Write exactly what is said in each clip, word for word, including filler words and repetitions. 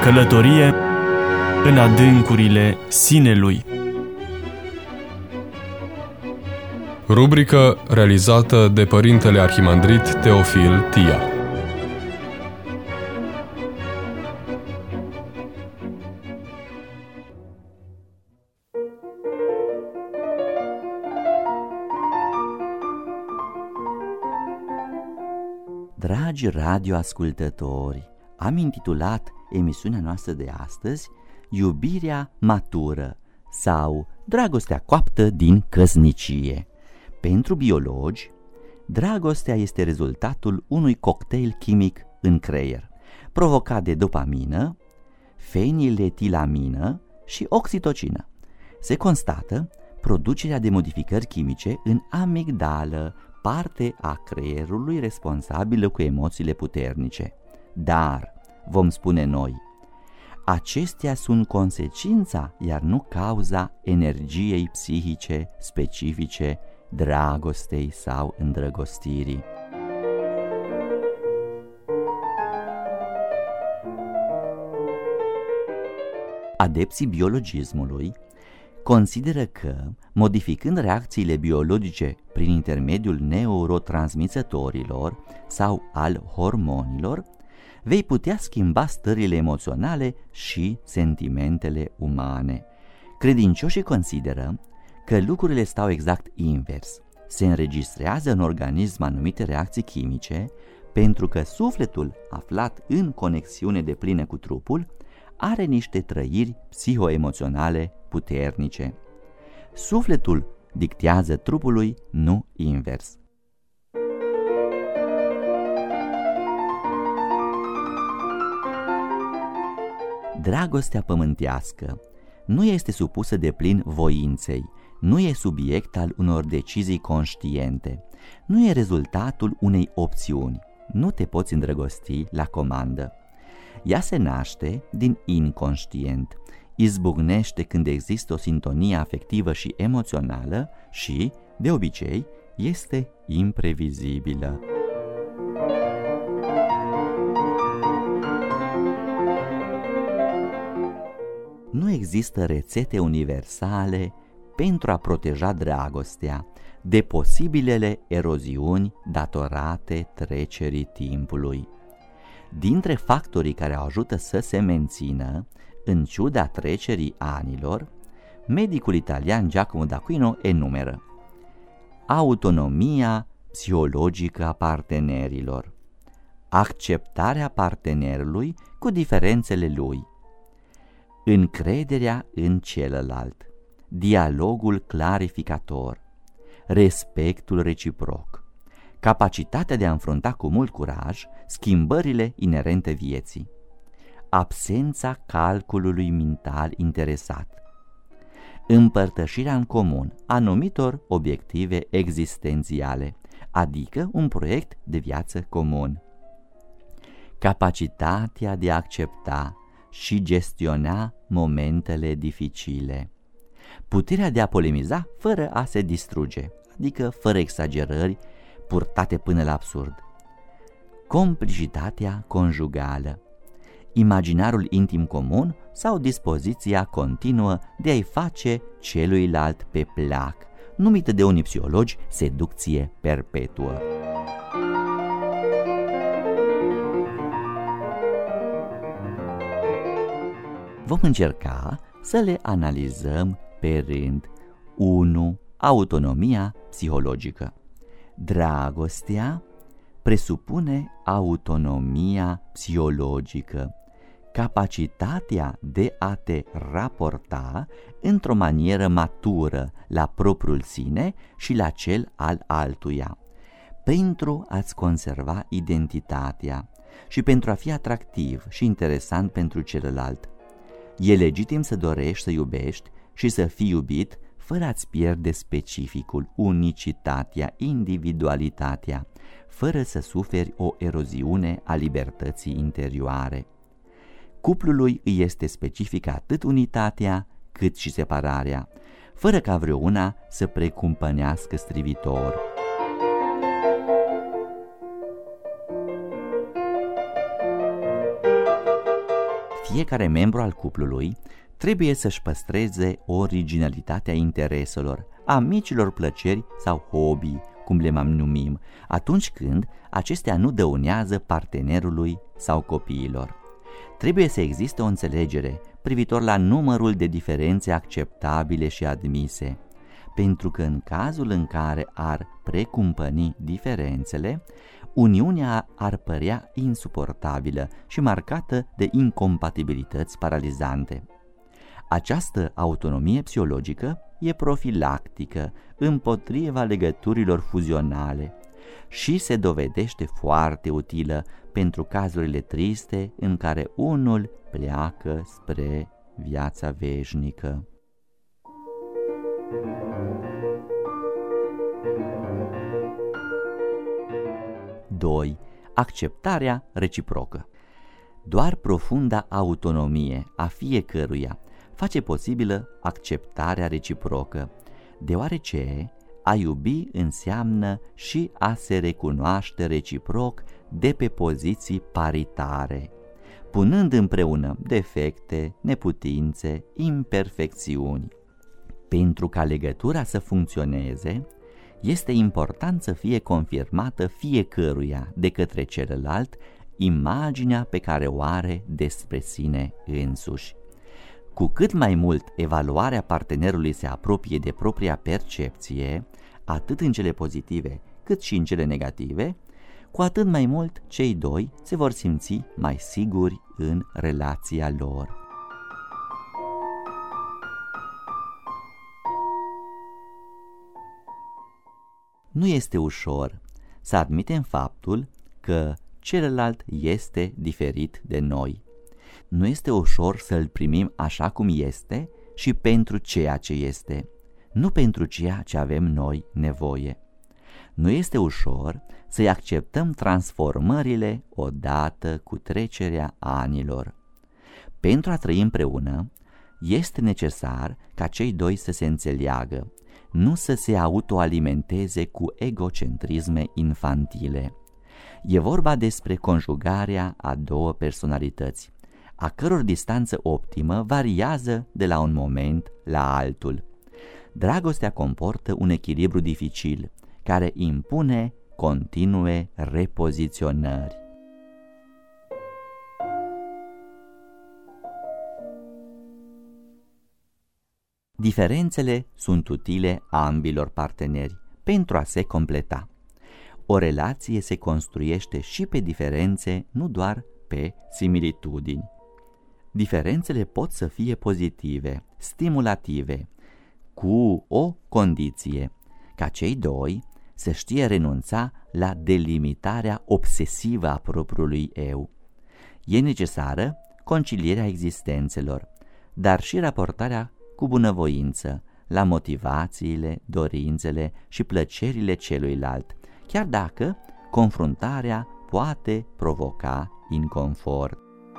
Călătorie în adâncurile sinelui. Rubrică realizată de Părintele Arhimandrit Teofil Tia. Dragi radioascultători, am intitulat emisiunea noastră de astăzi Iubirea matură sau Dragostea coaptă din căsnicie. Pentru biologi, dragostea este rezultatul unui cocktail chimic în creier, provocat de dopamină, feniletilamină și oxitocină. Se constată producerea de modificări chimice în amigdală, parte a creierului responsabilă cu emoțiile puternice. Dar, vom spune noi, acestea sunt consecința, iar nu cauza energiei psihice specifice dragostei sau îndrăgostirii. Adepții biologismului consideră că, modificând reacțiile biologice prin intermediul neurotransmițătorilor sau al hormonilor, vei putea schimba stările emoționale și sentimentele umane. Credincioșii consideră că lucrurile stau exact invers. Se înregistrează în organism anumite reacții chimice pentru că sufletul, aflat în conexiune deplină cu trupul, are niște trăiri psihoemoționale puternice. Sufletul dictează trupului, nu invers. Dragostea pământească nu este supusă deplin voinței, nu e subiect al unor decizii conștiente, nu e rezultatul unei opțiuni, nu te poți îndrăgosti la comandă. Ea se naște din inconștient, izbucnește când există o sintonie afectivă și emoțională și, de obicei, este imprevizibilă. Nu există rețete universale pentru a proteja dragostea de posibilele eroziuni datorate trecerii timpului. Dintre factorii care ajută să se mențină, în ciuda trecerii anilor, medicul italian Giacomo d'Aquino enumeră: autonomia psihologică a partenerilor, acceptarea partenerului cu diferențele lui, încrederea în celălalt, dialogul clarificator, respectul reciproc, capacitatea de a înfrunta cu mult curaj schimbările inerente vieții, absența calculului mental interesat, împărtășirea în comun a anumitor obiective existențiale, adică un proiect de viață comun, capacitatea de a accepta și gestiona momentele dificile, puterea de a polemiza fără a se distruge, adică fără exagerări purtate până la absurd, complicitatea conjugală, imaginarul intim comun sau dispoziția continuă de a-i face celuilalt pe plac, numită de unii psihologi seducție perpetuă. Vom încerca să le analizăm pe rând. unu. Autonomia psihologică. Dragostea presupune autonomia psihologică, capacitatea de a te raporta într-o manieră matură la propriul sine și la cel al altuia, pentru a-ți conserva identitatea și pentru a fi atractiv și interesant pentru celălalt. E legitim să dorești să iubești și să fii iubit fără a-ți pierde specificul, unicitatea, individualitatea, fără să suferi o eroziune a libertății interioare. Cuplului îi este specifică atât unitatea cât și separarea, fără ca vreuna să precumpănească strivitor. Fiecare membru al cuplului trebuie să-și păstreze originalitatea intereselor, a micilor plăceri sau hobby, cum le mai numim, atunci când acestea nu dăunează partenerului sau copiilor. Trebuie să existe o înțelegere privitor la numărul de diferențe acceptabile și admise, pentru că în cazul în care ar precumpăni diferențele, uniunea ar părea insuportabilă și marcată de incompatibilități paralizante. Această autonomie psihologică e profilactică împotriva legăturilor fuzionale și se dovedește foarte utilă pentru cazurile triste în care unul pleacă spre viața veșnică. doi. Acceptarea reciprocă. Doar profunda autonomie a fiecăruia face posibilă acceptarea reciprocă, deoarece a iubi înseamnă și a se recunoaște reciproc de pe poziții paritare, punând împreună defecte, neputințe, imperfecțiuni. Pentru ca legătura să funcționeze, este important să fie confirmată fiecăruia de către celălalt imaginea pe care o are despre sine însuși. Cu cât mai mult evaluarea partenerului se apropie de propria percepție, atât în cele pozitive cât și în cele negative, cu atât mai mult cei doi se vor simți mai siguri în relația lor. Nu este ușor să admitem faptul că celălalt este diferit de noi. Nu este ușor să-l primim așa cum este și pentru ceea ce este, nu pentru ceea ce avem noi nevoie. Nu este ușor să-i acceptăm transformările odată cu trecerea anilor. Pentru a trăi împreună, este necesar ca cei doi să se înțeleagă, nu să se autoalimenteze cu egocentrisme infantile. E vorba despre conjugarea a două personalități, a căror distanță optimă variază de la un moment la altul. Dragostea comportă un echilibru dificil, care impune continue repoziționări. Diferențele sunt utile ambilor parteneri pentru a se completa. O relație se construiește și pe diferențe, nu doar pe similitudini. Diferențele pot să fie pozitive, stimulative, cu o condiție, ca cei doi să știe renunța la delimitarea obsesivă a propriului eu. E necesară concilierea existențelor, dar și raportarea cu bunăvoință la motivațiile, dorințele și plăcerile celuilalt, chiar dacă confruntarea poate provoca inconfort.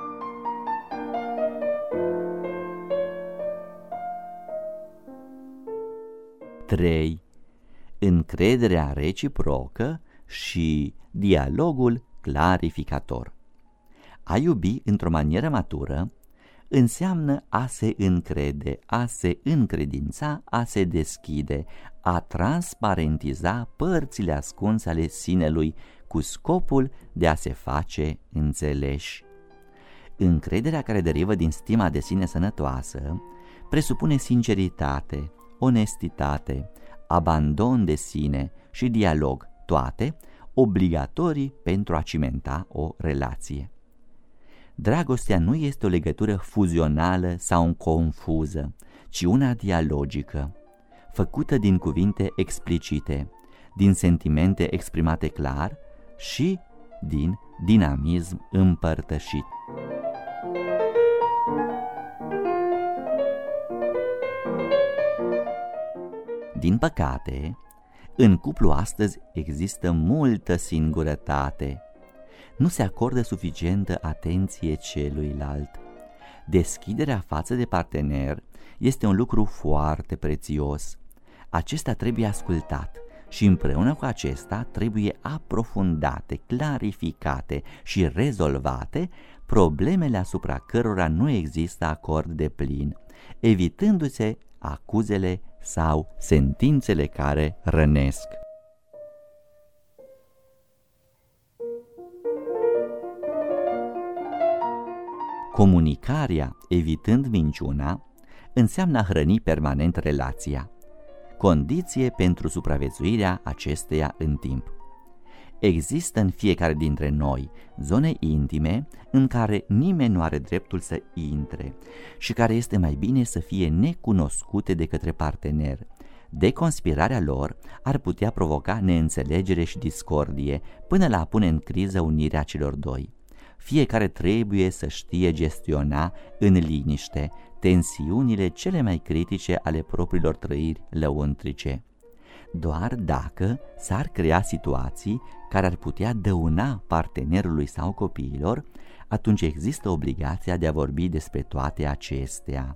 trei. Încrederea reciprocă și dialogul clarificator. A iubi într-o manieră matură înseamnă a se încrede, a se încredința, a se deschide, a transparentiza părțile ascunse ale sinelui cu scopul de a se face înțeleși. Încrederea care derivă din stima de sine sănătoasă presupune sinceritate, onestitate, abandon de sine și dialog, toate obligatorii pentru a cimenta o relație. Dragostea nu este o legătură fuzională sau confuză, ci una dialogică, făcută din cuvinte explicite, din sentimente exprimate clar și din dinamism împărtășit. Din păcate, în cuplu astăzi există multă singurătate. Nu se acordă suficientă atenție celuilalt. Deschiderea față de partener este un lucru foarte prețios. Acesta trebuie ascultat și împreună cu acesta trebuie aprofundate, clarificate și rezolvate problemele asupra cărora nu există acord deplin, evitându-se acuzele sau sentințele care rănesc. Comunicarea, evitând minciuna, înseamnă a hrăni permanent relația, condiție pentru supraviețuirea acesteia în timp. Există în fiecare dintre noi zone intime în care nimeni nu are dreptul să intre și care este mai bine să fie necunoscute de către partener. Deconspirarea lor ar putea provoca neînțelegere și discordie până la a pune în criză unirea celor doi. Fiecare trebuie să știe gestiona în liniște tensiunile cele mai critice ale propriilor trăiri lăuntrice. Doar dacă s-ar crea situații care ar putea dăuna partenerului sau copiilor, atunci există obligația de a vorbi despre toate acestea.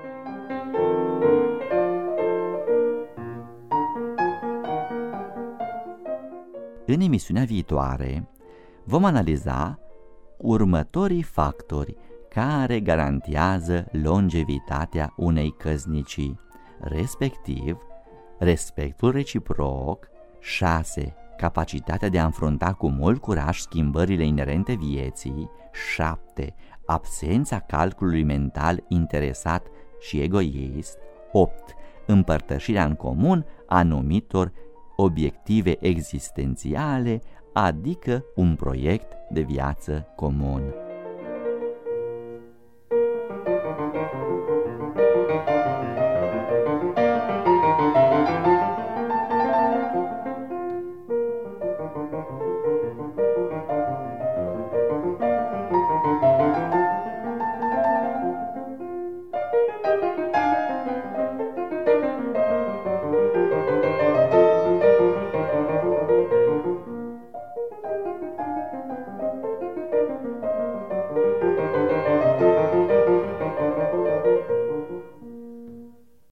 În emisiunea viitoare vom analiza următorii factori care garantează longevitatea unei căsnicii, respectiv respectul reciproc, șase. Capacitatea de a înfrunta cu mult curaj schimbările inerente vieții, șapte. Absența calculului mental interesat și egoist, opt. Împărtășirea în comun a anumitor obiective existențiale, adică un proiect de viață comun.